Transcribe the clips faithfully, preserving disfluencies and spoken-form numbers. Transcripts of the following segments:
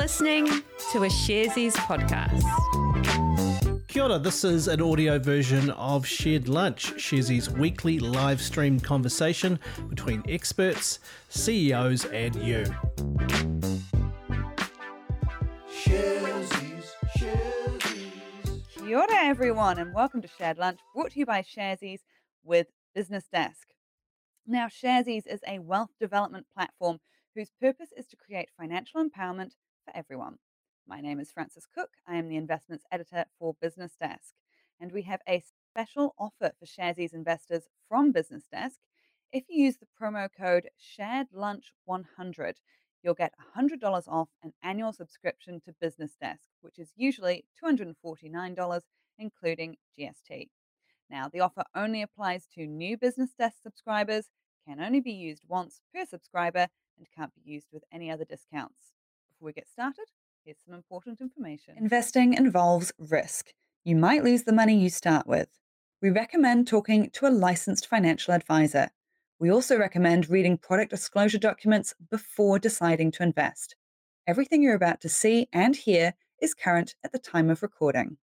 listening to a Sharesies podcast. Kia ora, this is an audio version of Shared Lunch, Sharesies' weekly live stream conversation between experts, C E Os and you. Sharesies, Sharesies. Kia ora everyone and welcome to Shared Lunch, brought to you by Sharesies with Business Desk. Now, Sharesies is a wealth development platform whose purpose is to create financial empowerment for everyone. My name is Frances Cook. I am the investments editor for Business Desk, and we have a special offer for Sharesies investors from Business Desk. If you use the promo code shared lunch one hundred, you'll get one hundred dollars off an annual subscription to Business Desk, which is usually two hundred forty-nine dollars, including G S T. Now, the offer only applies to new Business Desk subscribers, can only be used once per subscriber, and can't be used with any other discounts. Before we get started, here's some important information. Investing involves risk. You might lose the money you start with. We recommend talking to a licensed financial advisor. We also recommend reading product disclosure documents before deciding to invest. Everything you're about to see and hear is current at the time of recording.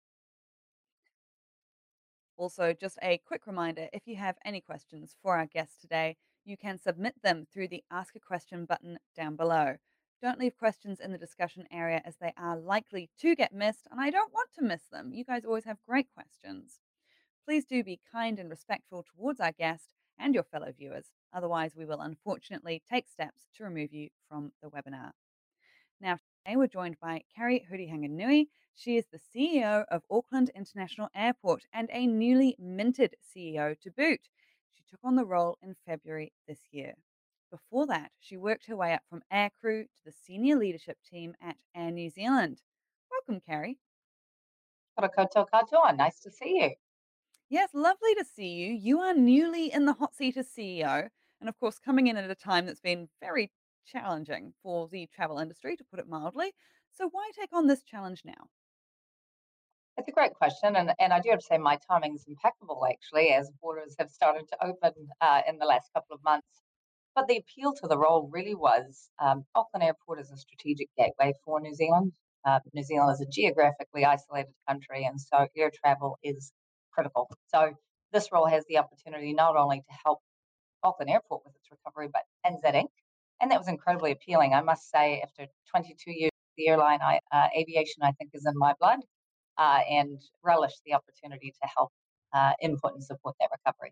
Also, just a quick reminder, if you have any questions for our guest today, you can submit them through the Ask a Question button down below. Don't leave questions in the discussion area as they are likely to get missed, and I don't want to miss them. You guys always have great questions. Please do be kind and respectful towards our guest and your fellow viewers. Otherwise, we will unfortunately take steps to remove you from the webinar. Now, today we're joined by Carrie Hurihanganui. She is the C E O of Auckland International Airport and a newly minted C E O to boot. She took on the role in February this year. Before that, she worked her way up from aircrew to the senior leadership team at Air New Zealand. Welcome, Carrie. Kia ora koutou katoa. Nice to see you. Yes, lovely to see you. You are newly in the hot seat as C E O, and of course, coming in at a time that's been very challenging for the travel industry, to put it mildly. So, why take on this challenge now? It's a great question, and, and I do have to say my timing is impeccable, actually, as borders have started to open uh, in the last couple of months. But the appeal to the role really was um, Auckland Airport is a strategic gateway for New Zealand. Uh, New Zealand is a geographically isolated country, and so air travel is critical. So this role has the opportunity not only to help Auckland Airport with its recovery, but N Z Incorporated. And that was incredibly appealing. I must say, after twenty-two years, the airline I, uh, aviation, I think, is in my blood, uh, and relish the opportunity to help uh, input and support that recovery.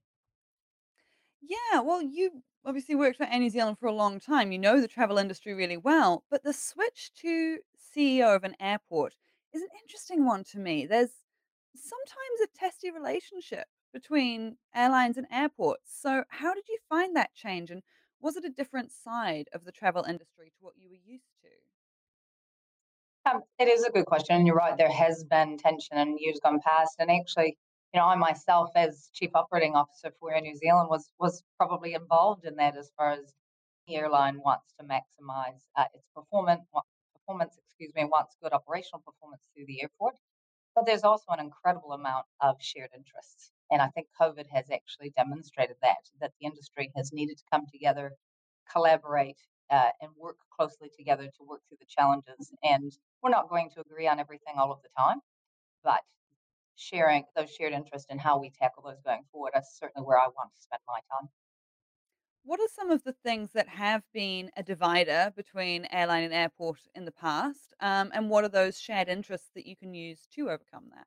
Yeah, well, you obviously worked for Air New Zealand for a long time. You know the travel industry really well, but the switch to C E O of an airport is an interesting one to me. There's sometimes a testy relationship between airlines and airports. So, how did you find that change? And was it a different side of the travel industry to what you were used to? Um, it is a good question. You're right. There has been tension in years gone past, and actually, you know, I myself, as chief operating officer for Air New Zealand, was was probably involved in that as far as the airline wants to maximise uh, its performance, performance, excuse me, wants good operational performance through the airport. But there's also an incredible amount of shared interests, and I think COVID has actually demonstrated that that the industry has needed to come together, collaborate, uh, and work closely together to work through the challenges. And we're not going to agree on everything all of the time, but sharing those shared interests and how we tackle those going forward is certainly where I want to spend my time. What are some of the things that have been a divider between airline and airport in the past? Um, and what are those shared interests that you can use to overcome that?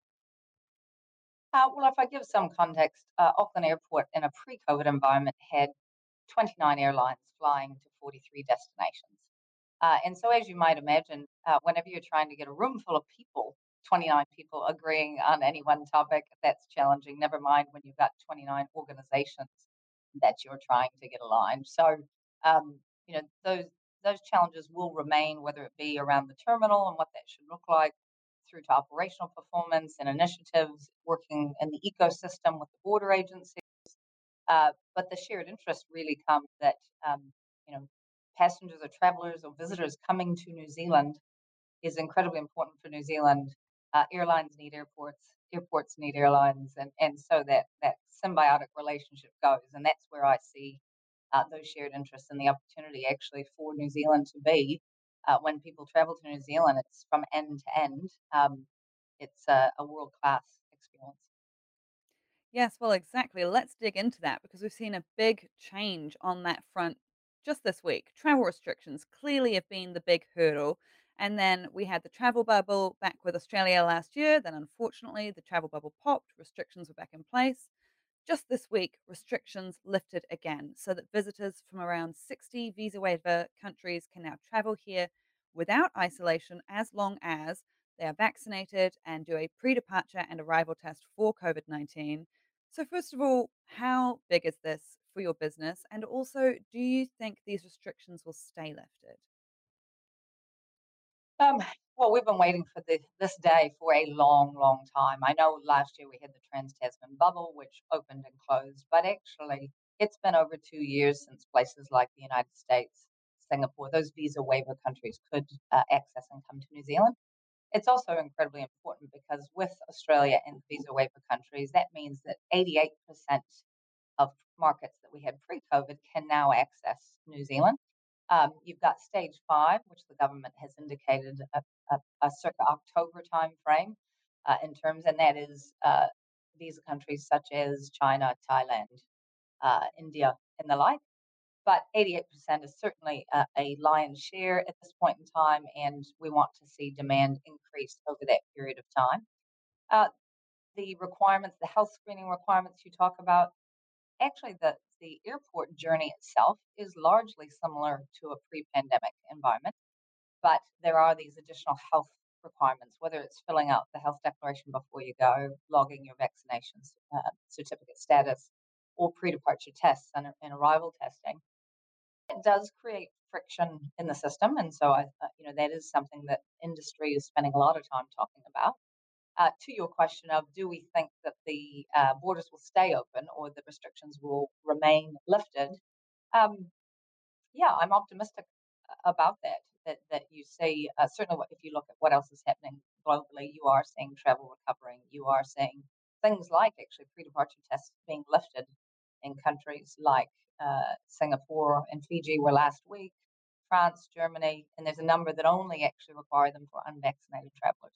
Uh, well, if I give some context, uh, Auckland Airport in a pre COVID environment had twenty-nine airlines flying to forty-three destinations. Uh, and so, as you might imagine, uh, whenever you're trying to get a room full of people, twenty-nine people agreeing on any one topic, that's challenging. Never mind when you've got twenty-nine organizations that you're trying to get aligned. So, um, you know, those those challenges will remain, whether it be around the terminal and what that should look like, through to operational performance and initiatives, working in the ecosystem with the border agency. Uh, but the shared interest really comes that um, you know passengers or travelers or visitors coming to New Zealand is incredibly important for New Zealand. Uh, airlines need airports, airports need airlines, and and so that that symbiotic relationship goes, and that's where I see uh, those shared interests and the opportunity actually for New Zealand to be Uh, when people travel to New Zealand, it's from end to end. Um, it's a, a world class experience. Yes, well, exactly. Let's dig into that because we've seen a big change on that front just this week. Travel restrictions clearly have been the big hurdle. And then we had the travel bubble back with Australia last year. Then, unfortunately, the travel bubble popped, restrictions were back in place. Just this week, restrictions lifted again so that visitors from around sixty visa waiver countries can now travel here without isolation as long as they are vaccinated and do a pre departure and arrival test for COVID nineteen. So, first of all, how big is this for your business? And also, do you think these restrictions will stay lifted? Um, well, we've been waiting for the, this day for a long, long time. I know last year we had the Trans Tasman bubble, which opened and closed, but actually, it's been over two years since places like the United States, Singapore, those visa waiver countries could uh, access and come to New Zealand. It's also incredibly important because with Australia and visa waiver countries, that means that eighty-eight percent of markets that we had pre COVID can now access New Zealand. Um, you've got stage five, which the government has indicated a, a, a circa October timeframe uh, in terms, and that is uh, visa countries such as China, Thailand, uh, India, and the like. But eighty-eight percent is certainly a, a lion's share at this point in time, and we want to see demand increase over that period of time. Uh, the requirements, the health screening requirements you talk about, actually, the, the airport journey itself is largely similar to a pre pandemic environment, but there are these additional health requirements, whether it's filling out the health declaration before you go, logging your vaccinations uh, certificate status, or pre departure tests and, and arrival testing. It does create friction in the system, and so I, uh, you know, that is something that industry is spending a lot of time talking about. Uh, to your question of do we think that the uh, borders will stay open or the restrictions will remain lifted? Um, yeah, I'm optimistic about that. That that you see uh, certainly what, if you look at what else is happening globally, you are seeing travel recovering. You are seeing things like actually pre-departure tests being lifted in countries like uh, Singapore and Fiji were last week, France, Germany, and there's a number that only actually require them for unvaccinated travelers.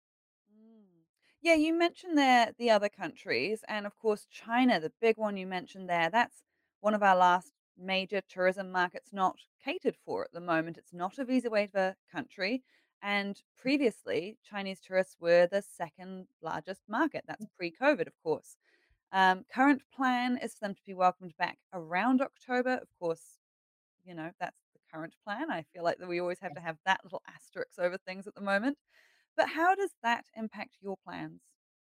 Mm. Yeah, you mentioned there the other countries, and of course, China, the big one you mentioned there. That's one of our last major tourism markets not catered for at the moment. It's not a visa waiver country. And previously, Chinese tourists were the second largest market. That's pre COVID, of course. Um, current plan is for them to be welcomed back around October. Of course, you know, that's the current plan. I feel like that we always have to have that little asterisk over things at the moment. But how does that impact your plans?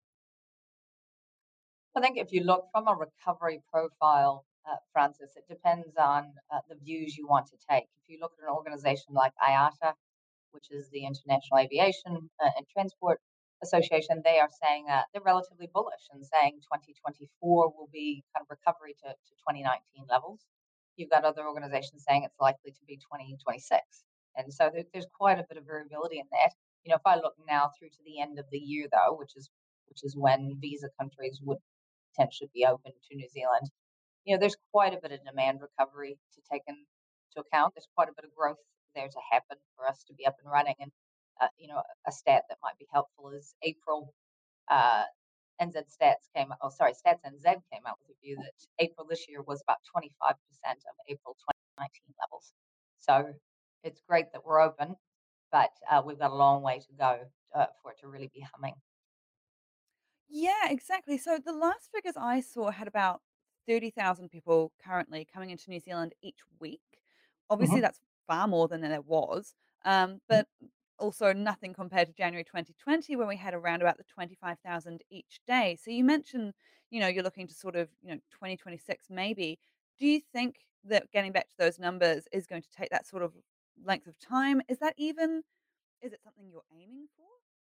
I think if you look from a recovery profile, uh, Francis, it depends on uh, the views you want to take. If you look at an organization like I A T A, which is the International Aviation uh, and Transport Association, they are saying uh, they're relatively bullish and saying twenty twenty-four will be kind of recovery to, to twenty nineteen levels. You've got other organizations saying it's likely to be twenty twenty-six. And so there, there's quite a bit of variability in that. You know, if I look now through to the end of the year, though, which is which is when visa countries would potentially be open to New Zealand, you know, there's quite a bit of demand recovery to take into account. There's quite a bit of growth there to happen for us to be up and running. And, uh, you know, a stat that might be helpful is April, uh, N Z Stats came, oh, sorry, Stats N Z came out with a view that April this year was about twenty-five percent of April twenty nineteen levels. So it's great that we're open, but uh, we've got a long way to go uh, for it to really be humming. Yeah, exactly. So the last figures I saw had about thirty thousand people currently coming into New Zealand each week. Obviously, Mhm. that's far more than there was, um, but also nothing compared to January twenty twenty when we had around about the twenty-five thousand each day. So you mentioned, you know, you're looking to sort of, you know, twenty twenty-six maybe. Do you think that getting back to those numbers is going to take that sort of length of time? Is that even, is it something you're aiming for?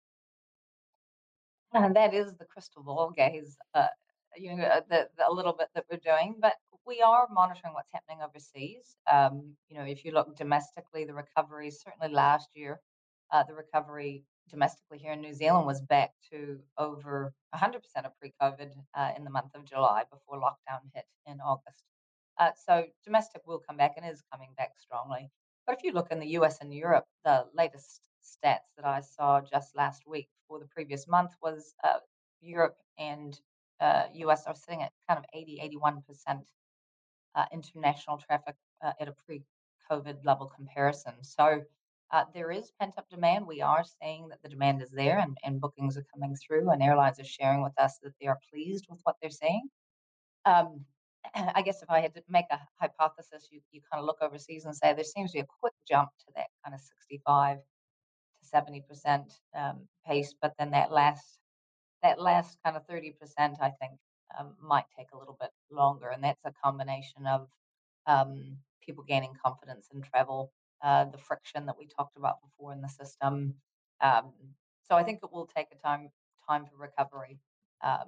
And that is the crystal ball gaze, uh, you know, uh, the, the a little bit that we're doing, but we are monitoring what's happening overseas. Um, you know, if you look domestically, the recovery certainly last year, uh, the recovery domestically here in New Zealand was back to over one hundred percent of pre-COVID uh, in the month of July before lockdown hit in August. Uh, so domestic will come back and is coming back strongly. But if you look in the U S and Europe, the latest stats that I saw just last week for the previous month was uh, Europe and uh, U S are sitting at kind of eighty, eighty-one percent uh, international traffic uh, at a pre-COVID level comparison. So uh, there is pent-up demand. We are seeing that the demand is there, and, and bookings are coming through, and airlines are sharing with us that they are pleased with what they're seeing. Um, I guess if I had to make a hypothesis, you, you kind of look overseas and say there seems to be a quick jump to that kind of sixty-five to seventy percent um, pace, but then that last that last kind of thirty percent, I think, um, might take a little bit longer, and that's a combination of um, people gaining confidence in travel, uh, the friction that we talked about before in the system. Um, so I think it will take a time time for recovery. Um,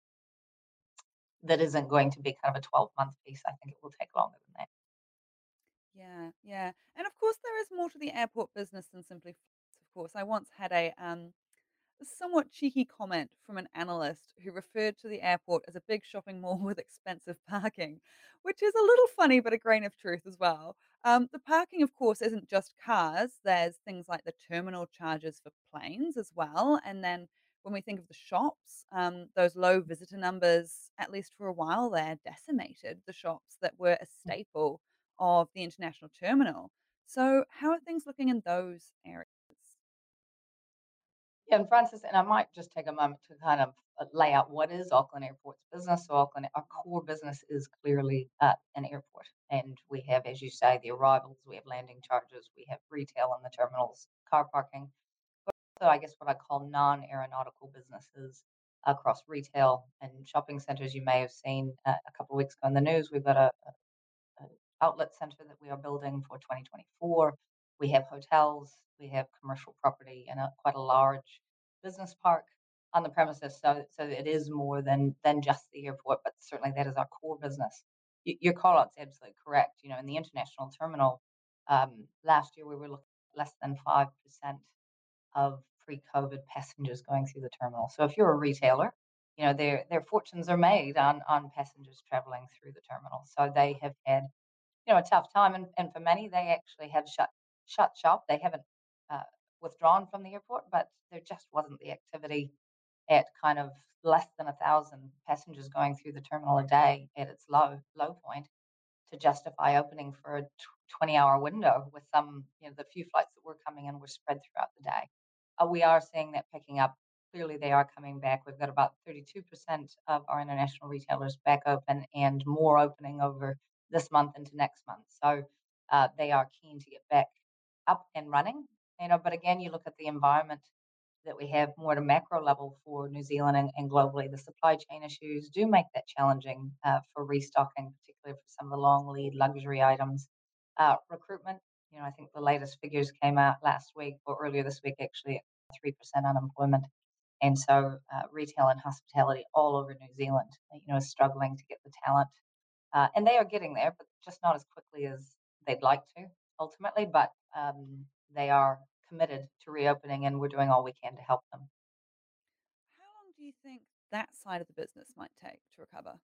that isn't going to be kind of a twelve month piece. I think it will take longer than that. Yeah, yeah. And of course, there is more to the airport business than simply flights, of course. I once had a um, a somewhat cheeky comment from an analyst who referred to the airport as a big shopping mall with expensive parking, which is a little funny, but a grain of truth as well. Um, the parking, of course, isn't just cars. There's things like the terminal charges for planes as well. And then when we think of the shops, um, those low visitor numbers, at least for a while there, decimated the shops that were a staple of the international terminal. So, how are things looking in those areas? Yeah, and Francis, and I might just take a moment to kind of uh, lay out what is Auckland Airport's business. So Auckland, our core business is clearly uh, an airport, and we have, as you say, the arrivals, we have landing charges, we have retail in the terminals, car parking. So I guess what I call non-aeronautical businesses across retail and shopping centers. You may have seen uh, a couple of weeks ago in the news, we've got a, an outlet center that we are building for twenty twenty-four. We have hotels, we have commercial property, and a, quite a large business park on the premises. So, so it is more than than just the airport, but certainly that is our core business. Y- Your call out's absolutely correct. You know, in the international terminal, um, last year we were looking at less than five percent of pre-COVID passengers going through the terminal. So if you're a retailer, you know their their fortunes are made on on passengers traveling through the terminal. So they have had you know, a tough time, and and for many, they actually have shut shut shop. They haven't, uh, withdrawn from the airport, but there just wasn't the activity at kind of less than one thousand passengers going through the terminal a day at its low low point to justify opening for a twenty-hour window with some, you know, the few flights that were coming in were spread throughout the day. Uh, we are seeing that picking up. Clearly, they are coming back. We've got about thirty-two percent of our international retailers back open and more opening over this month into next month. So uh, they are keen to get back up and running. You know, but again, you look at the environment that we have more at a macro level for New Zealand and, and globally. The supply chain issues do make that challenging uh, for restocking, particularly for some of the long lead luxury items. Uh, recruitment, you know, I think the latest figures came out last week or earlier this week, actually, at three percent unemployment. And so uh, retail and hospitality all over New Zealand, you know, is struggling to get the talent. Uh, and they are getting there, but just not as quickly as they'd like to ultimately. But um, they are committed to reopening, and we're doing all we can to help them. How long do you think that side of the business might take to recover?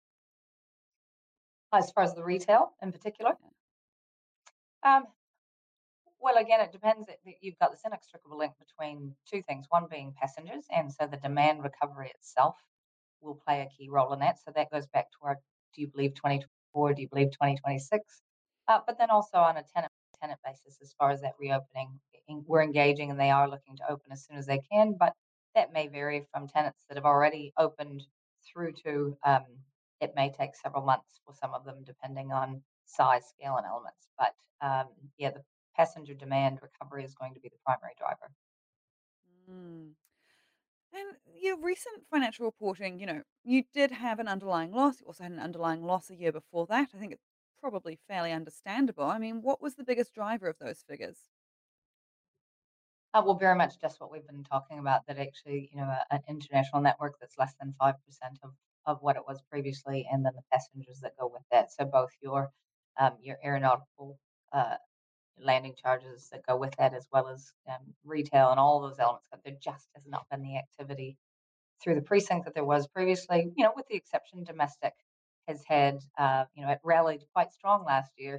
As far as the retail in particular, Yeah. um, well, again, it depends. It- it- You've got this inextricable link between two things, one being passengers, and so the demand recovery itself will play a key role in that. So that goes back to our do you believe twenty twenty-four, do you believe twenty twenty-six? Uh, but then also on a tenant tenant basis, as far as that reopening, en- we're engaging and they are looking to open as soon as they can. But that may vary from tenants that have already opened through to um, it may take several months for some of them, depending on size, scale, and elements. But um, yeah, the passenger demand recovery is going to be the primary driver. Mm. And your recent financial reporting, you know, you did have an underlying loss. You also had an underlying loss a year before that. I think it's probably fairly understandable. I mean, what was the biggest driver of those figures? Uh, well, very much just what we've been talking about, that actually, you know, a, an international network that's less than five percent of, of what it was previously, and then the passengers that go with that. So both your um, your aeronautical uh, landing charges that go with that, as well as um, retail and all those elements. But there just has not been the activity through the precinct that there was previously. You know, with the exception domestic has had, uh, you know, it rallied quite strong last year.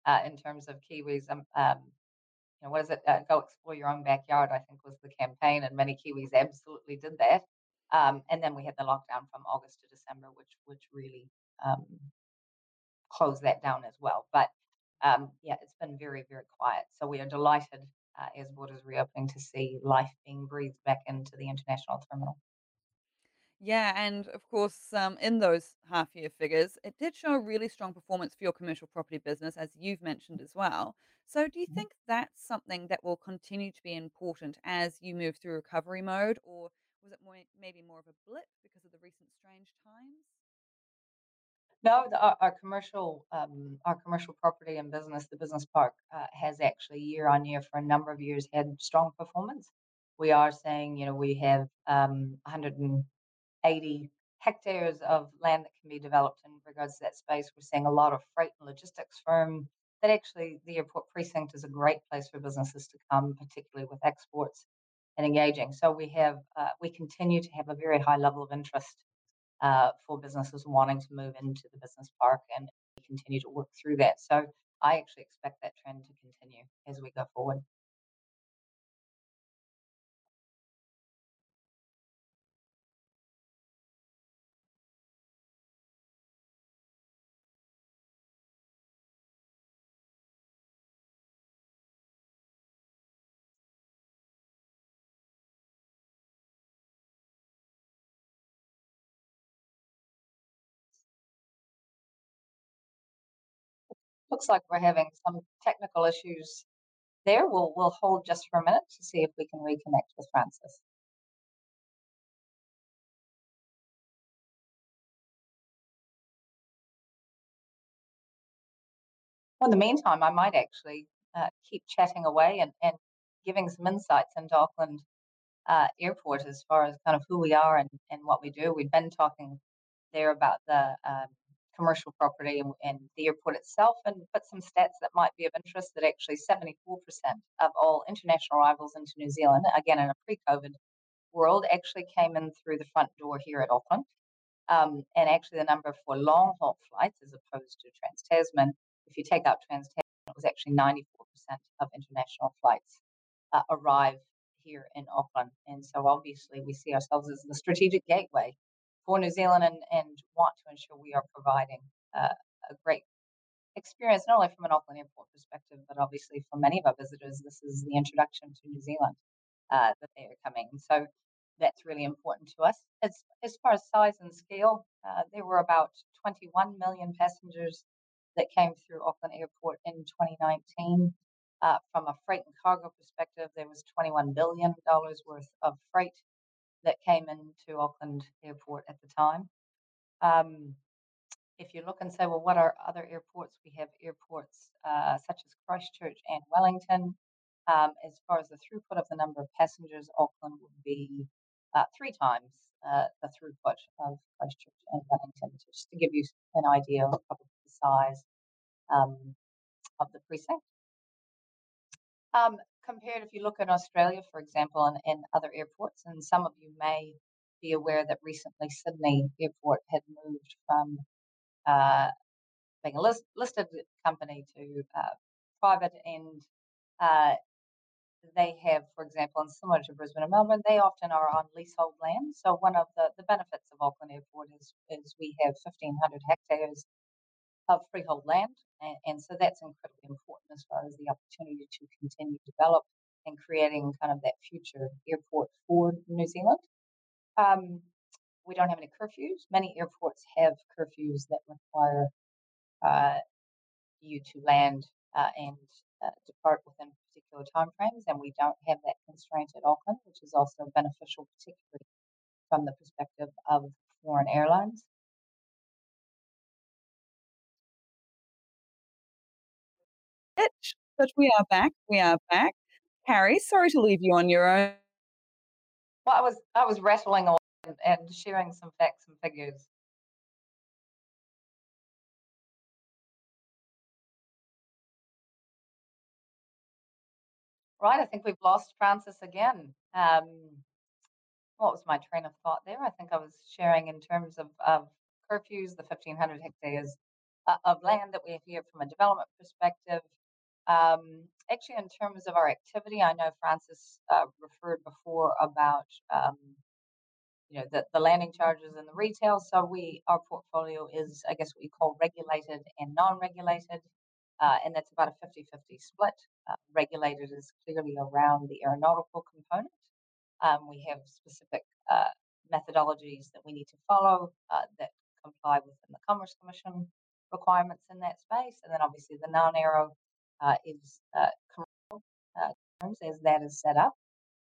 uh, in terms of Kiwis. Um, um, you know, what is it? Uh, Go explore your own backyard, I think was the campaign, and many Kiwis absolutely did that. Um, and then we had the lockdown from August to December, which which really um, closed that down as well. But um, yeah, it's been very very quiet. So we are delighted uh, as borders reopening to see life being breathed back into the international terminal. Yeah, and of course, um, in those half year figures, it did show a really strong performance for your commercial property business, as you've mentioned as well. So, do you think that's something that will continue to be important as you move through recovery mode, or was it more, maybe more of a blip because of the recent strange times? No, the, our, our commercial um, our commercial property and business, the business park, uh, has actually year on year for a number of years had strong performance. We are saying, you know, we have um, one hundred eighty hectares of land that can be developed in regards to that space. We're seeing a lot of freight and logistics firm that actually the airport precinct is a great place for businesses to come, particularly with exports and engaging. So we have uh, we continue to have a very high level of interest uh, for businesses wanting to move into the business park, and we continue to work through that. So I actually expect that trend to continue as we go forward. Looks like we're having some technical issues there. We'll we'll hold just for a minute to see if we can reconnect with Francis. Well, in the meantime, I might actually uh, keep chatting away and, and giving some insights into Auckland uh, Airport as far as kind of who we are and, and what we do. We've been talking there about the um, commercial property and, and the airport itself, and put some stats that might be of interest that actually seventy-four percent of all international arrivals into New Zealand, again in a pre COVID world, actually came in through the front door here at Auckland. Um, and actually, the number for long haul flights as opposed to Trans Tasman, if you take out Trans Tasman, it was actually ninety-four percent of international flights uh, arrive here in Auckland. And so obviously, we see ourselves as the strategic gateway for New Zealand, and, and want to ensure we are providing uh, a great experience, not only from an Auckland Airport perspective, but obviously for many of our visitors, this is the introduction to New Zealand uh, that they are coming. So that's really important to us. As as far as size and scale, uh, there were about twenty-one million passengers that came through Auckland Airport in twenty nineteen. Uh, from a freight and cargo perspective, there was twenty-one billion dollars worth of freight that came into Auckland Airport at the time. Um, if you look and say, well, what are other airports? We have airports uh, such as Christchurch and Wellington. Um, as far as the throughput of the number of passengers, Auckland would be uh, three times uh, the throughput of Christchurch and Wellington, just to give you an idea of the size um, of the precinct. Um, compared, if you look at Australia, for example, and, and other airports, and some of you may be aware that recently Sydney Airport had moved from uh, being a list, listed company to uh, private, and uh, they have, for example, and similar to Brisbane and Melbourne, they often are on leasehold land. So one of the, the benefits of Auckland Airport is, is we have fifteen hundred hectares of freehold land, and, and so that's incredibly important as far as the opportunity to continue to develop and creating kind of that future airport for New Zealand. Um, we don't have any curfews. Many airports have curfews that require uh, you to land uh, and uh, depart within particular timeframes, and we don't have that constraint at Auckland, which is also beneficial, particularly from the perspective of foreign airlines. Itch, but we are back. We are back. Harry, sorry to leave you on your own. Well, I was I was rattling on and, and sharing some facts and figures. Right, I think we've lost Francis again. Um, what was my train of thought there? I think I was sharing in terms of, of curfews, the fifteen hundred hectares uh, of land that we have here from a development perspective. Um, actually, in terms of our activity, I know Francis uh, referred before about um, you know the, the landing charges and the retail. So we our portfolio is, I guess, what you call regulated and non-regulated, uh, and that's about a fifty-fifty split. Uh, regulated is clearly around the aeronautical component. Um, we have specific uh, methodologies that we need to follow uh, that comply within the Commerce Commission requirements in that space, and then obviously the non-aero uh, is uh, commercial uh, terms as that is set up.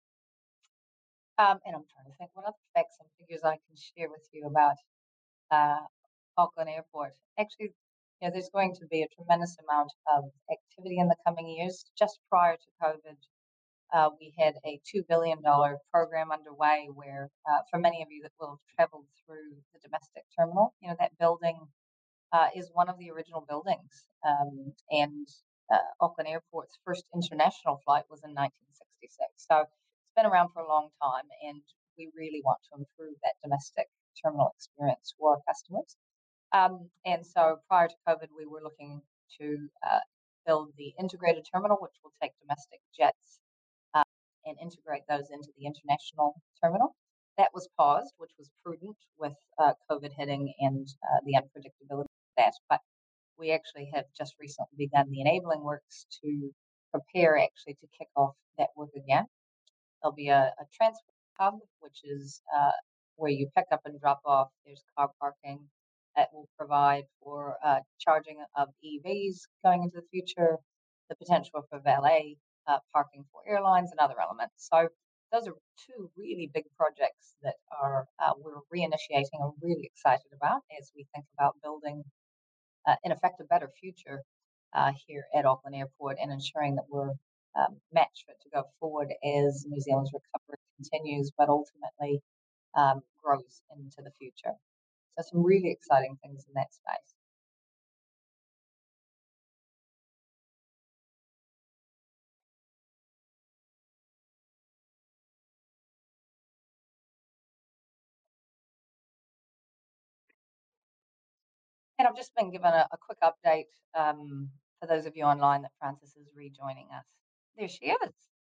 Um, and I'm trying to think what other facts and figures I can share with you about uh, Auckland Airport. Actually, you know, there's going to be a tremendous amount of activity in the coming years. Just prior to COVID, uh, we had a two billion dollars program underway where, uh, for many of you that will have traveled through the domestic terminal, you know, that building uh, is one of the original buildings. Um, and uh, Auckland Airport's first international flight was in nineteen sixty-six. So it's been around for a long time, and we really want to improve that domestic terminal experience for our customers. Um, and so prior to COVID, we were looking to uh, build the integrated terminal, which will take domestic jets uh, and integrate those into the international terminal. That was paused, which was prudent with uh, COVID hitting and uh, the unpredictability of that. But we actually have just recently begun the enabling works to prepare actually to kick off that work again. There'll be a, a transport hub, which is uh, where you pick up and drop off. There's car parking that will provide for uh, charging of E Vs going into the future, the potential for valet uh, parking for airlines and other elements. So those are two really big projects that are uh, we're reinitiating and really excited about as we think about building, uh, in effect, a better future uh, here at Auckland Airport and ensuring that we're um, match fit to go forward as New Zealand's recovery continues, but ultimately um, grows into the future. So some really exciting things in that space. And I've just been given a, a quick update um, for those of you online that Francis is rejoining us. There she is.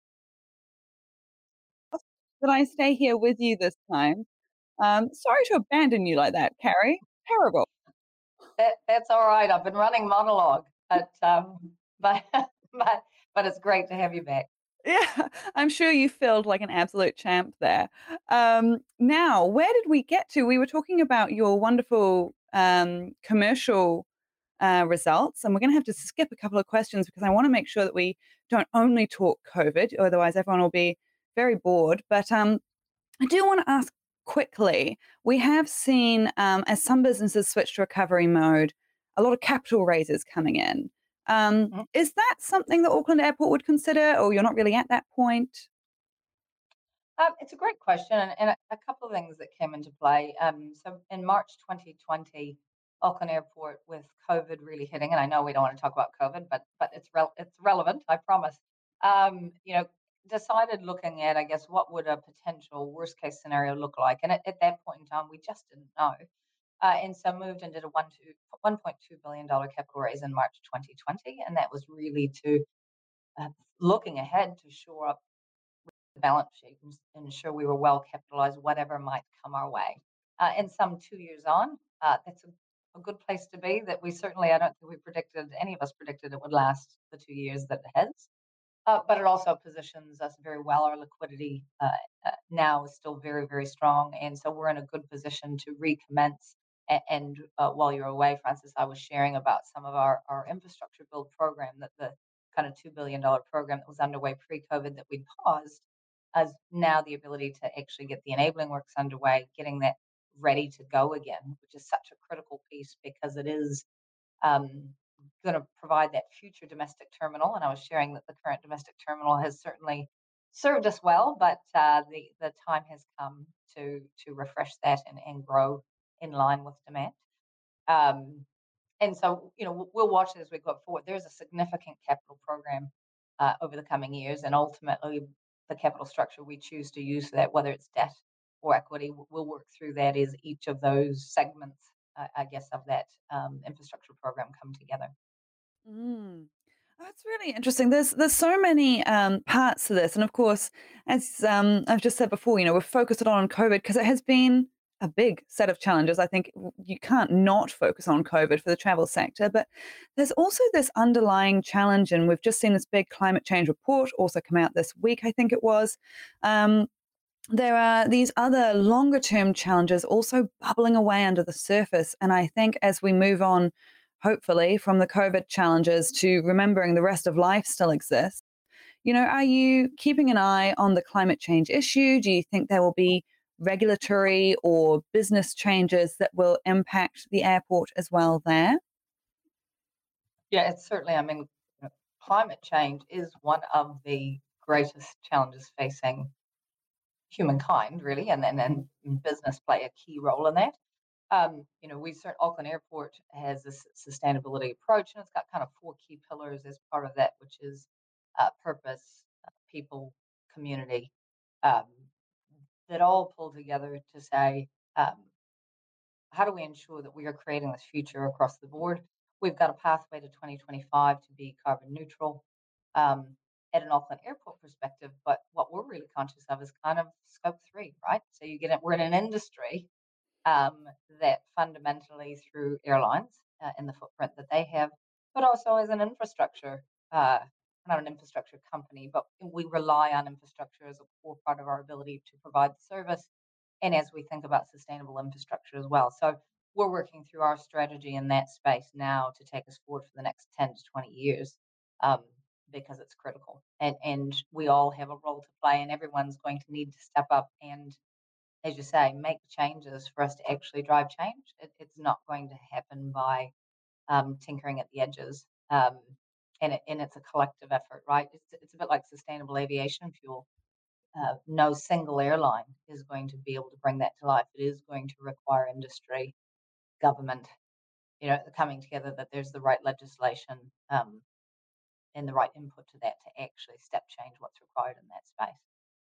That I stay here with you this time. Um, sorry to abandon you like that, Carrie. Terrible. That, that's all right. I've been running monologue, but um, but but but it's great to have you back. Yeah, I'm sure you felt like an absolute champ there. Um, now, where did we get to? We were talking about your wonderful um, commercial uh, results, and we're going to have to skip a couple of questions because I want to make sure that we don't only talk COVID, otherwise everyone will be very bored. But um, I do want to ask quickly, we have seen, um, as some businesses switch to recovery mode, a lot of capital raises coming in. Um, Mhm. is that something that Auckland Airport would consider, or you're not really at that point? Um, it's a great question, and, and a, a couple of things that came into play. Um, so in March twenty twenty, Auckland Airport, with COVID really hitting, and I know we don't want to talk about COVID, but but it's rel- it's relevant, I promise. Um, you know, decided looking at, I guess, what would a potential worst case scenario look like, and at, at that point in time, we just didn't know, uh, and so moved and did a one two one point two billion dollar capital raise in March twenty twenty, and that was really to uh, looking ahead to shore up the balance sheet and ensure we were well capitalized, whatever might come our way. Uh, and some two years on, uh, that's a, a good place to be. That we certainly, I don't think we predicted, any of us predicted it would last the two years that it has. Uh, but it also positions us very well. Our liquidity uh, uh, now is still very, very strong. And so we're in a good position to recommence. A- And uh, while you're away, Francis, I was sharing about some of our, our infrastructure build program, that the kind of two billion dollars program that was underway pre COVID that we'd paused, as now the ability to actually get the enabling works underway, getting that ready to go again, which is such a critical piece because it is um, going to provide that future domestic terminal. And I was sharing that the current domestic terminal has certainly served us well, but uh, the the time has come to to refresh that and, and grow in line with demand. Um, and so, you know, we'll, we'll watch it as we go forward. There's a significant capital program uh, over the coming years, and ultimately, the capital structure we choose to use for that, whether it's debt or equity, we'll work through that as each of those segments I, I guess, of that um, infrastructure program come together. Mm. Oh, that's really interesting. There's there's so many um, parts to this, and of course, as um, I've just said before, you know, we're focused a lot on COVID because it has been a big set of challenges. I think w- you can't not focus on COVID for the travel sector, but there's also this underlying challenge, and we've just seen this big climate change report also come out this week. I think it was. Um, there are these other longer term challenges also bubbling away under the surface. And I think as we move on, hopefully, from the COVID challenges to remembering the rest of life still exists, you know, are you keeping an eye on the climate change issue? Do you think there will be regulatory or business changes that will impact the airport as well there? Yeah, it's certainly, I mean, you know, climate change is one of the greatest challenges facing humankind, really, and, and, and business play a key role in that. Um, you know, we certainly Auckland Airport has this sustainability approach, and it's got kind of four key pillars as part of that, which is uh, purpose, uh, people, community, um, that all pull together to say, um, how do we ensure that we are creating this future across the board? We've got a pathway to twenty twenty-five to be carbon neutral um, at an Auckland Airport perspective, but what we're really conscious of is kind of scope three, right? So you get it, we're in an industry um, that fundamentally through airlines uh, and the footprint that they have, but also as an infrastructure, uh, not an infrastructure company, but we rely on infrastructure as a core part of our ability to provide the service. And as we think about sustainable infrastructure as well. So we're working through our strategy in that space now to take us forward for the next ten to twenty years um, because it's critical. And, and we all have a role to play, and everyone's going to need to step up and, as you say, make changes for us to actually drive change. It, it's not going to happen by um, tinkering at the edges. Um, and, it, and it's a collective effort, right? It's, it's a bit like sustainable aviation fuel. Uh, no single airline is going to be able to bring that to life. It is going to require industry, government, you know, coming together, that there's the right legislation um, and the right input to that to actually step change what's required in that space.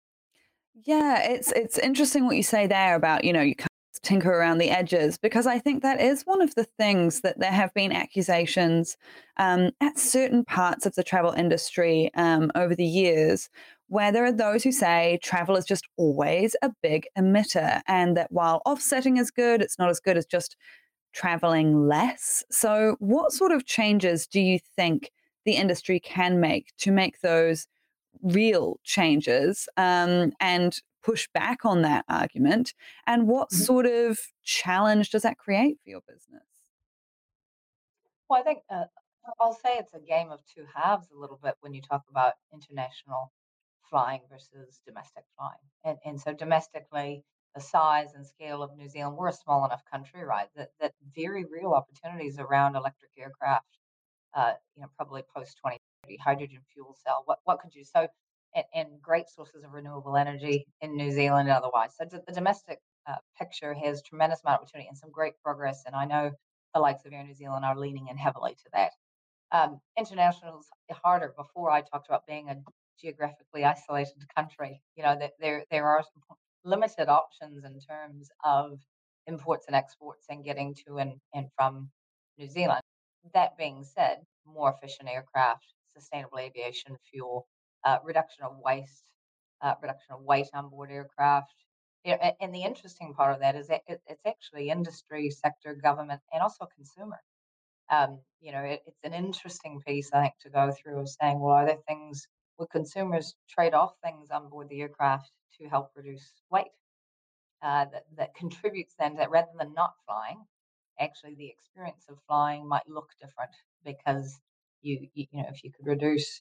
Yeah, it's it's interesting what you say there about, you know, you can't tinker around the edges, because I think that is one of the things that there have been accusations um, at certain parts of the travel industry um, over the years, where there are those who say travel is just always a big emitter, and that while offsetting is good, it's not as good as just traveling less. So, what sort of changes do you think the industry can make to make those real changes um, and push back on that argument? And what Mhm. sort of challenge does that create for your business? Well, I think uh, I'll say it's a game of two halves a little bit when you talk about international flying versus domestic flying. And, and so domestically, the size and scale of New Zealand, we're a small enough country, right? That that very real opportunities around electric aircraft, uh, you know, probably post twenty thirty, hydrogen fuel cell. What what could you so and, and great sources of renewable energy in New Zealand and otherwise. So the domestic uh, picture has tremendous amount of opportunity and some great progress. And I know the likes of Air New Zealand are leaning in heavily to that. Um, international's harder. Before I talked about being a geographically isolated country. You know that there there are some limited options in terms of imports and exports and getting to and, and from New Zealand. That being said, more efficient aircraft, sustainable aviation fuel, uh, reduction of waste, uh, reduction of weight on board aircraft. You know, a- and the interesting part of that is that it, it's actually industry, sector, government, and also consumer. Um, you know, it, it's an interesting piece, I think, to go through of saying, well, are there things, would consumers trade off things on board the aircraft to help reduce weight uh, that, that contributes then that rather than not flying, actually the experience of flying might look different because you, you, you know, if you could reduce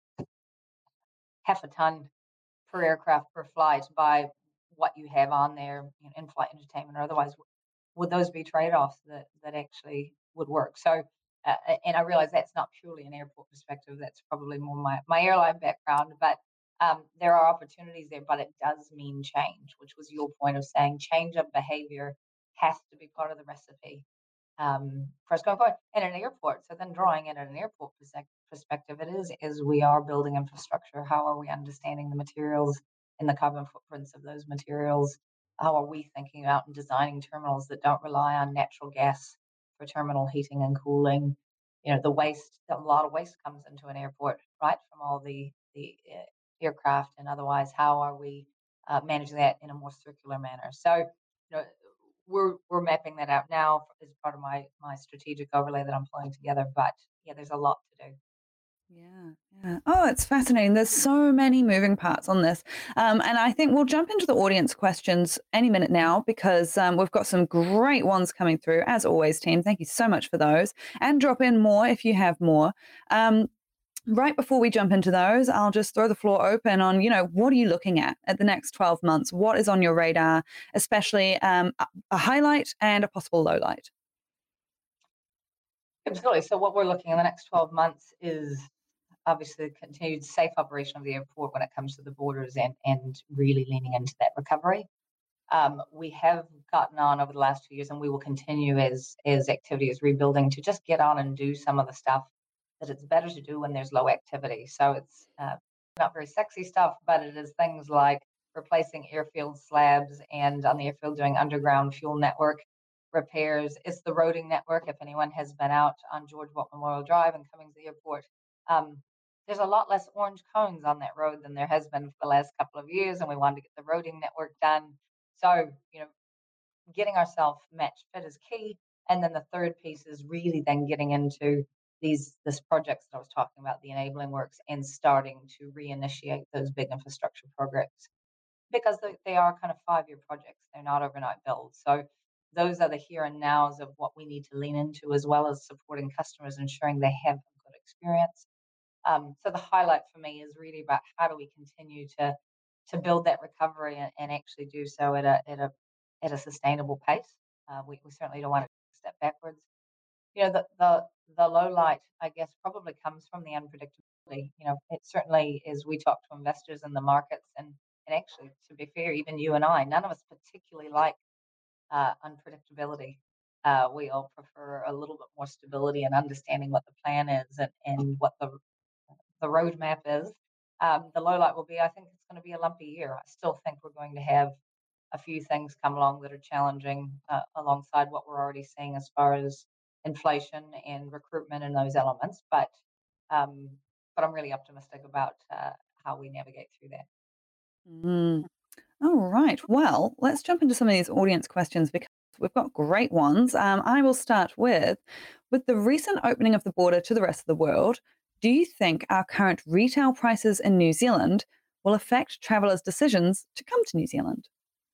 half a ton per aircraft per flight by what you have on there, you know, in-flight entertainment or otherwise, would those be trade-offs that that actually would work? So, uh, and I realize that's not purely an airport perspective. That's probably more my my airline background, but um, there are opportunities there. But it does mean change, which was your point of saying change of behavior has to be part of the recipe um, for us going forward. And an airport, so then drawing it at an airport persec- perspective, it is is we are building infrastructure. How are we understanding the materials and the carbon footprints of those materials? how are we thinking about and designing terminals that don't rely on natural gas for terminal heating and cooling? You know, the waste, a lot of waste comes into an airport, right, from all the the uh, aircraft and otherwise. How are we uh, managing that in a more circular manner? So, you know, we're we're mapping that out now as part of my my strategic overlay that I'm pulling together. But yeah, there's a lot to do. Yeah, yeah. Oh, it's fascinating. There's so many moving parts on this. Um, and I think we'll jump into the audience questions any minute now because um, we've got some great ones coming through. As always, team, thank you so much for those. And drop in more if you have more. Um, right before we jump into those, I'll just throw the floor open on, you know, what are you looking at at the next twelve months? What is on your radar, especially um, a, a highlight and a possible low light? Absolutely. So what we're looking in the next twelve months is obviously the continued safe operation of the airport when it comes to the borders and and really leaning into that recovery. Um, we have gotten on over the last two years, and we will continue as as activity is rebuilding to just get on and do some of the stuff that it's better to do when there's low activity. So it's uh, not very sexy stuff, but it is things like replacing airfield slabs and on the airfield doing underground fuel network repairs. It's the roading network. If anyone has been out on George Watt Memorial Drive and coming to the airport, um, there's a lot less orange cones on that road than there has been for the last couple of years, and we wanted to get the roading network done. So, you know, getting ourselves match fit is key. And then the third piece is really then getting into these this projects that I was talking about, the enabling works, and starting to reinitiate those big infrastructure projects because they, they are kind of five-year projects. They're not overnight builds. So those are the here and nows of what we need to lean into, as well as supporting customers, ensuring they have a good experience. Um, so the highlight for me is really about how do we continue to to build that recovery and, and actually do so at a at a at a sustainable pace. Uh, we, we certainly don't want to step backwards. You know, the the the low light, I guess, probably comes from the unpredictability. You know, it certainly is. We talk to investors in the markets, and and actually, to be fair, even you and I, none of us particularly like uh, unpredictability. Uh, we all prefer a little bit more stability and understanding what the plan is and, and what the the roadmap is. Um, the low light will be, I think it's going to be a lumpy year. I still think we're going to have a few things come along that are challenging uh, alongside what we're already seeing as far as inflation and recruitment and those elements. But um, but I'm really optimistic about uh, how we navigate through that. Mm. All right. Well, let's jump into some of these audience questions because we've got great ones. Um, I will start with with the recent opening of the border to the rest of the world, do you think our current retail prices in New Zealand will affect travelers' decisions to come to New Zealand?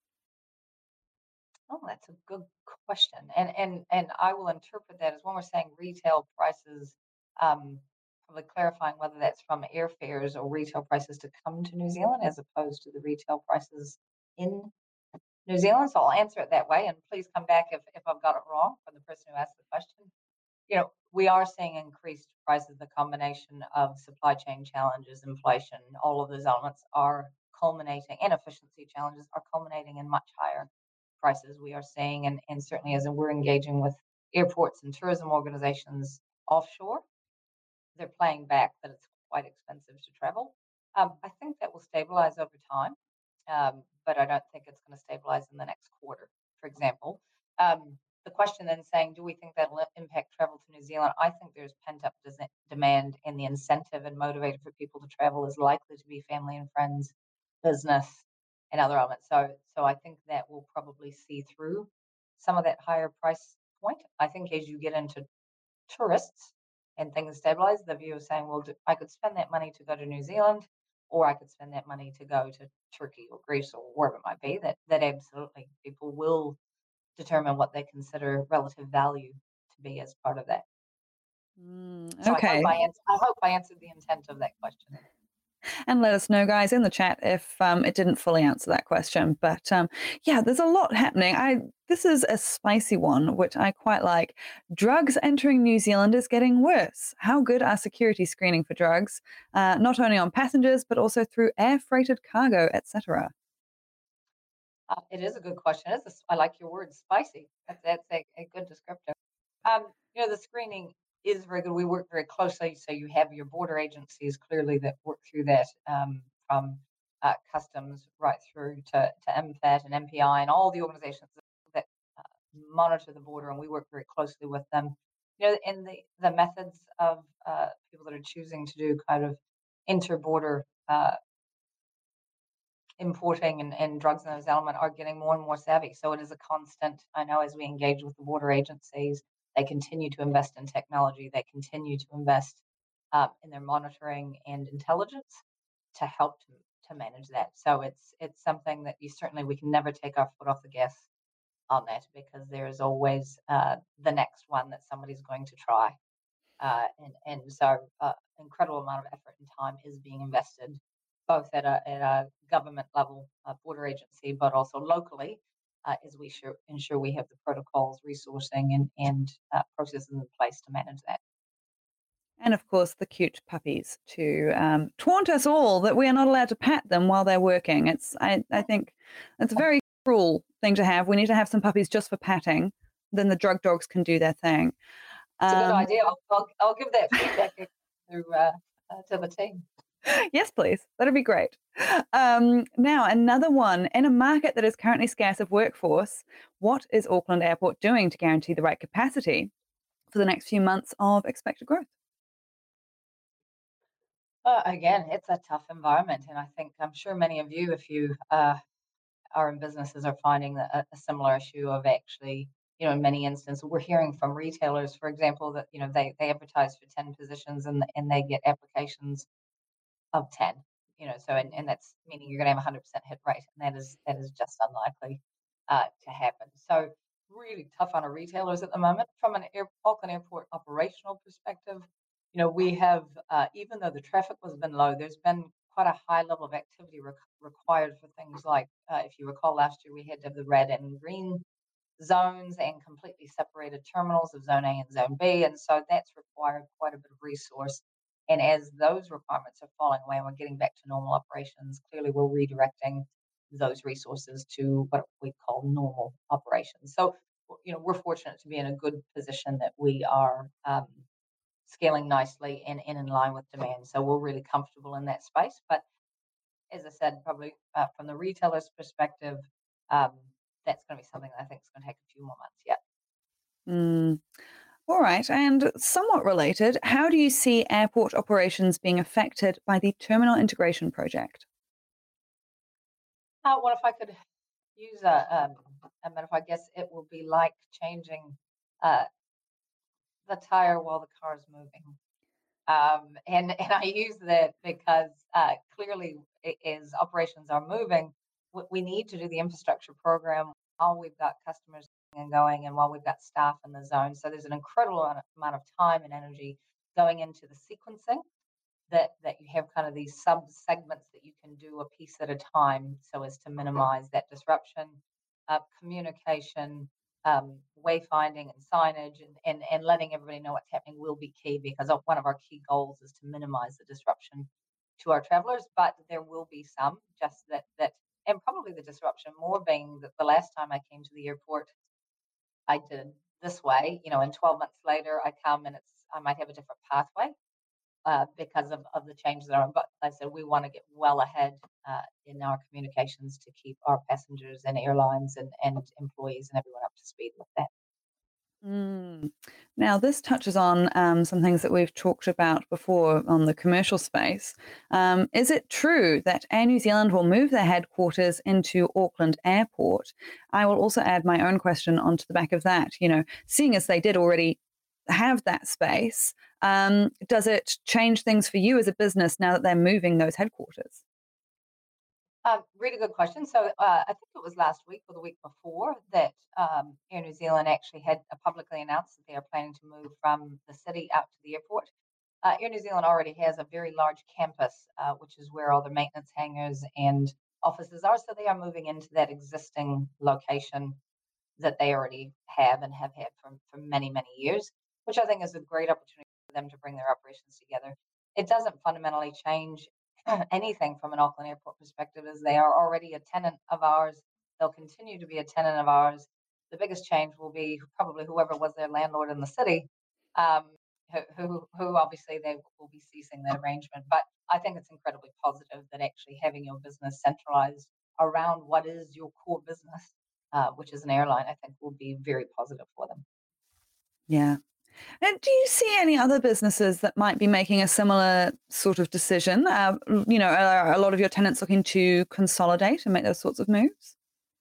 Oh, that's a good question. And and and I will interpret that as when we're saying retail prices, um, probably clarifying whether that's from airfares or retail prices to come to New Zealand as opposed to the retail prices in New Zealand. So I'll answer it that way. And please come back if, if I've got it wrong from the person who asked the question. You know, we are seeing increased prices. The combination of supply chain challenges, inflation, all of those elements are culminating, and efficiency challenges are culminating in much higher prices we are seeing. And, and certainly as we're engaging with airports and tourism organizations offshore, they're playing back that it's quite expensive to travel. Um, I think that will stabilize over time, um, but I don't think it's going to stabilize in the next quarter, for example. Um, the question then saying, do we think that'll impact travel to New Zealand? I think there's pent up des- demand, and the incentive and motivator for people to travel is likely to be family and friends, business, and other elements. So, so I think that will probably see through some of that higher price point. I think as you get into tourists and things stabilize, the view of saying, well, do, I could spend that money to go to New Zealand, or I could spend that money to go to Turkey or Greece or wherever it might be. That that absolutely people will determine what they consider relative value to be as part of that. Mm, So I hope okay. I ans- I hope I answered the intent of that question. And let us know, guys, in the chat if um, it didn't fully answer that question. But um, yeah, there's a lot happening. I this is a spicy one, which I quite like. Drugs entering New Zealand is getting worse. How good are security screening for drugs, uh, not only on passengers but also through air freighted cargo, et cetera? Uh, it is a good question. It's a s I like your word, spicy. That's that's a, a good descriptor. Um, you know, the screening is very good. We work very closely. So you have your border agencies clearly that work through that um, from uh, customs right through to, to M F A T and M P I and all the organizations that uh, monitor the border, and we work very closely with them. You know, in the, the methods of uh, people that are choosing to do kind of inter-border uh, importing and, and drugs in those element are getting more and more savvy. So it is a constant. I know as we engage with the border agencies, they continue to invest in technology. They continue to invest um, in their monitoring and intelligence to help to, to manage that. So it's it's something that you certainly we can never take our foot off the gas on that, because there is always uh, the next one that somebody's going to try. Uh, and and so uh, incredible amount of effort and time is being invested both at a, at a government level, uh, border agency, but also locally, uh, as we sure, ensure we have the protocols, resourcing, and, and uh, processes in place to manage that. And of course, the cute puppies to um, taunt us all that we are not allowed to pat them while they're working. It's, I, I think, it's a very cruel thing to have. We need to have some puppies just for patting. Then the drug dogs can do their thing. It's a good Um, idea. I'll, I'll, I'll give that feedback to, uh, uh, to the team. Yes, please. That'd be great. Um, now, another one. In a market that is currently scarce of workforce, what is Auckland Airport doing to guarantee the right capacity for the next few months of expected growth? Uh, again, it's a tough environment, and I think I'm sure many of you, if you uh, are in businesses, are finding a, a similar issue of actually, you know, in many instances, we're hearing from retailers, for example, that you know they they advertise for ten positions and and they get applications of ten. You know, so and, and that's meaning you're going to have a hundred percent hit rate, and that is that is just unlikely uh, to happen. So really tough on our retailers at the moment. From an air, Auckland Airport operational perspective, you know, we have, uh, even though the traffic has been low, there's been quite a high level of activity re- required for things like, uh, if you recall, last year we had to have the red and green zones and completely separated terminals of Zone A and Zone B, and so that's required quite a bit of resource. And as those requirements are falling away and we're getting back to normal operations, clearly we're redirecting those resources to what we call normal operations. So, you know, we're fortunate to be in a good position that we are um, scaling nicely and, and in line with demand. So we're really comfortable in that space. But as I said, probably uh, from the retailer's perspective, um, that's going to be something that I think is going to take a few more months yet. Mm. All right. And somewhat related, how do you see airport operations being affected by the terminal integration project? Uh, well, if I could use a, um, a metaphor, I guess it will be like changing uh, the tire while the car is moving. Um, and, and I use that because uh, clearly, as operations are moving, we need to do the infrastructure program while we've got customers and going and while we've got staff in the zone. So there's an incredible amount of time and energy going into the sequencing that, that you have kind of these sub segments that you can do a piece at a time so as to minimize that disruption, uh, communication, um, wayfinding and signage and, and, and letting everybody know what's happening will be key, because one of our key goals is to minimize the disruption to our travelers. But there will be some just that, that and probably the disruption more being that the last time I came to the airport, I did this way, you know, and twelve months later I come and it's, I might have a different pathway uh, because of, of the changes that are, but like I said, we want to get well ahead uh, in our communications to keep our passengers and airlines and, and employees and everyone up to speed with that. Mm. Now, this touches on um, some things that we've talked about before on the commercial space. Um, is it true that Air New Zealand will move their headquarters into Auckland Airport? I will also add my own question onto the back of that. You know, seeing as they did already have that space, um, does it change things for you as a business now that they're moving those headquarters? Um, really good question. So uh, I think it was last week or the week before that um, Air New Zealand actually had uh, publicly announced that they are planning to move from the city out to the airport. Uh, Air New Zealand already has a very large campus, uh, which is where all the maintenance hangars and offices are. So they are moving into that existing location that they already have and have had for, for many, many years, which I think is a great opportunity for them to bring their operations together. It doesn't fundamentally change anything from an Auckland Airport perspective, as they are already a tenant of ours. They'll continue to be a tenant of ours. The biggest change will be probably whoever was their landlord in the city, um, who, who obviously they will be ceasing that arrangement. But I think it's incredibly positive that actually having your business centralized around what is your core business, uh, which is an airline, I think will be very positive for them. Yeah. And do you see any other businesses that might be making a similar sort of decision? Uh, you know, are a lot of your tenants looking to consolidate and make those sorts of moves?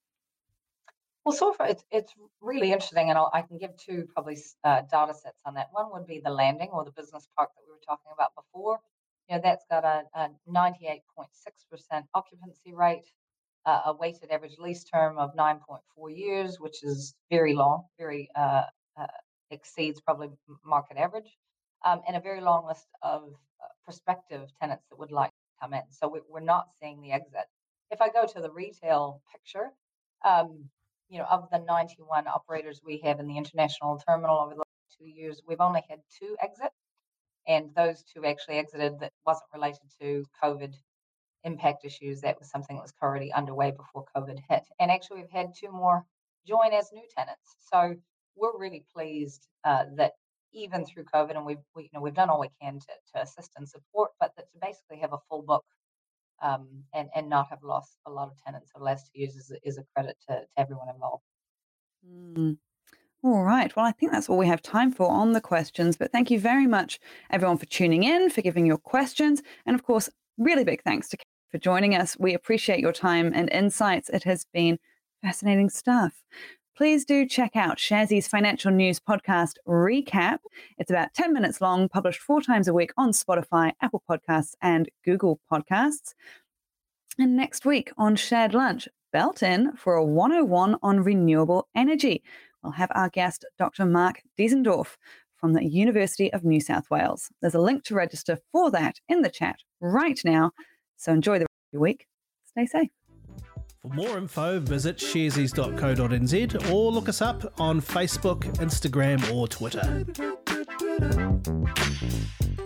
Well, so far it's it's really interesting, and I'll, I can give two probably uh, data sets on that. One would be the Landing or the business park that we were talking about before. You know, that's got a, a ninety-eight point six percent occupancy rate, uh, a weighted average lease term of nine point four years, which is very long, very uh, uh, exceeds probably market average, um, and a very long list of uh, prospective tenants that would like to come in. So we, we're not seeing the exit. If I go to the retail picture, um, you know, of the ninety-one operators we have in the international terminal over the last two years, we've only had two exit, and those two actually exited that wasn't related to COVID impact issues. That was something that was already underway before COVID hit. And actually, we've had two more join as new tenants. So we're really pleased uh, that even through COVID, and we've we, you know we've done all we can to, to assist and support, but that to basically have a full book um, and and not have lost a lot of tenants over the last two years is, is a credit to, to everyone involved. Mm. All right. Well, I think that's all we have time for on the questions. But thank you very much, everyone, for tuning in, for giving your questions. And of course, really big thanks to Kate for joining us. We appreciate your time and insights. It has been fascinating stuff. Please do check out Shazzy's Financial News podcast Recap. It's about ten minutes long, published four times a week on Spotify, Apple Podcasts, and Google Podcasts. And next week on Shared Lunch, belt in for a one oh one on renewable energy. We'll have our guest, Doctor Mark Diesendorf from the University of New South Wales. There's a link to register for that in the chat right now. So enjoy the rest of your week. Stay safe. For more info, visit sharesies dot co dot n z or look us up on Facebook, Instagram, or Twitter.